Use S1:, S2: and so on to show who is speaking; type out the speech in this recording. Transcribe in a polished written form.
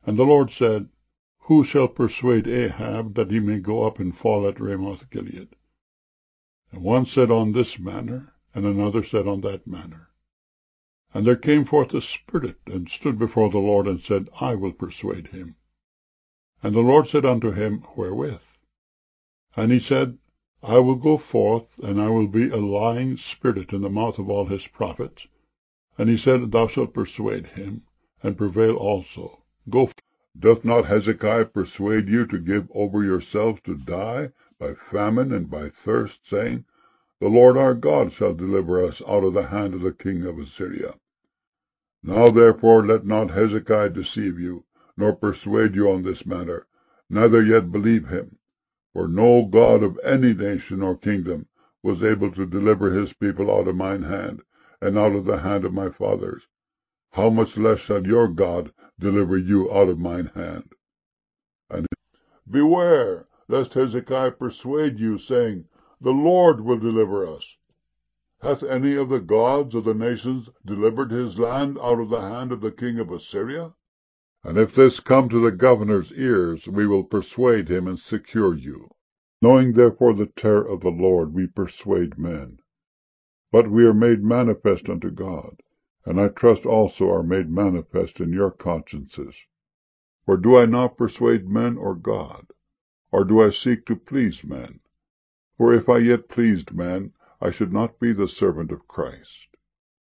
S1: And the Lord said, Who shall persuade Ahab that he may go up and fall at Ramoth-Gilead? And one said on this manner, and another said on that manner. And there came forth a spirit, and stood before the Lord, and said, I will persuade him. And the Lord said unto him, Wherewith? And he said, I will go forth, and I will be a lying spirit in the mouth of all his prophets. And he said, Thou shalt persuade him, and prevail also. Go. Doth not Hezekiah persuade you to give over yourselves to die by famine and by thirst, saying, The Lord our God shall deliver us out of the hand of the king of Assyria? Now therefore let not Hezekiah deceive you, nor persuade you on this matter, neither yet believe him. For no God of any nation or kingdom was able to deliver his people out of mine hand, and out of the hand of my fathers. How much less shall your God deliver you out of mine hand? And beware, lest Hezekiah persuade you, saying, The Lord will deliver us. Hath any of the gods of the nations delivered his land out of the hand of the king of Assyria? And if this come to the governor's ears, we will persuade him and secure you. Knowing therefore the terror of the Lord, we persuade men. But we are made manifest unto God, and I trust also are made manifest in your consciences. For do I not persuade men or God? Or do I seek to please men? For if I yet pleased men, I should not be the servant of Christ.